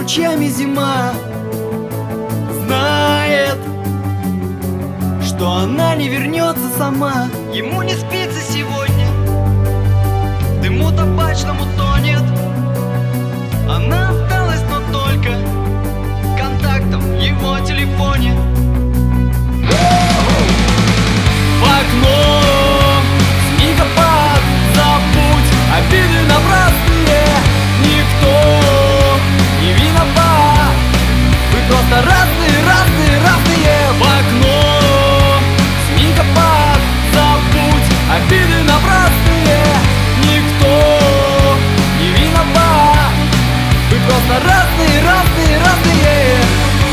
ручьями зима знает, что она не вернется сама. Ему не спится сегодня, в дыму табачному тонет. Она осталась, но только контактом в его телефоне. В окно снегопад, забудь обиды напрасные. Никто не виноват, вы просто разные, разные, разные. В окно снегопад, забудь обиды напрасные. Никто не виноват, вы просто разные, разные, разные.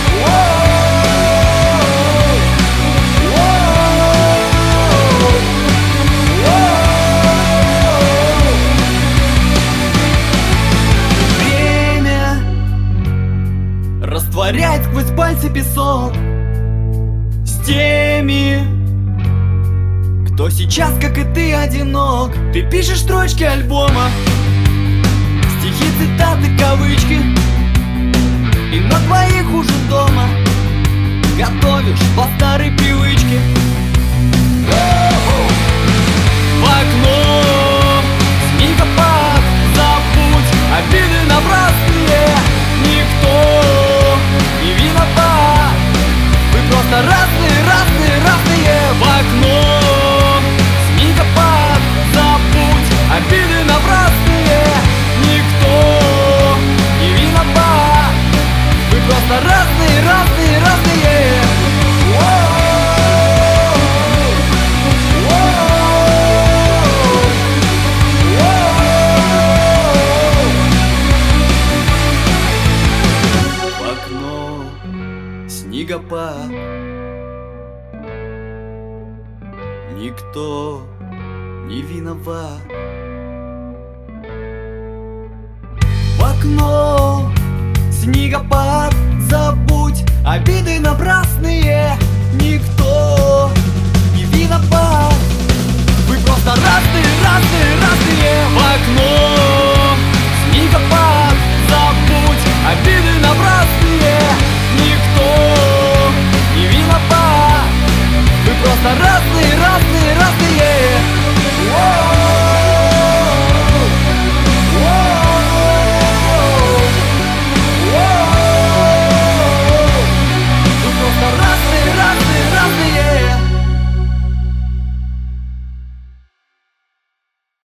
Растворяет сквозь пальцы песок с теми, кто сейчас, как и ты, одинок. Ты пишешь строчки альбома, стихи, цитаты, кавычки, и на твоих уже дома готовишь по старой привычке. В окно снегопад, забудь обиды напрасные. Никто не виноват, вы просто разные, разные, разные. В окно снегопад, забудь обиды напрасные. Никто не виноват, вы просто разные, разные, разные. Снегопад, никто не виноват. В окно снегопад, забудь обиды напрасные. Никто не виноват.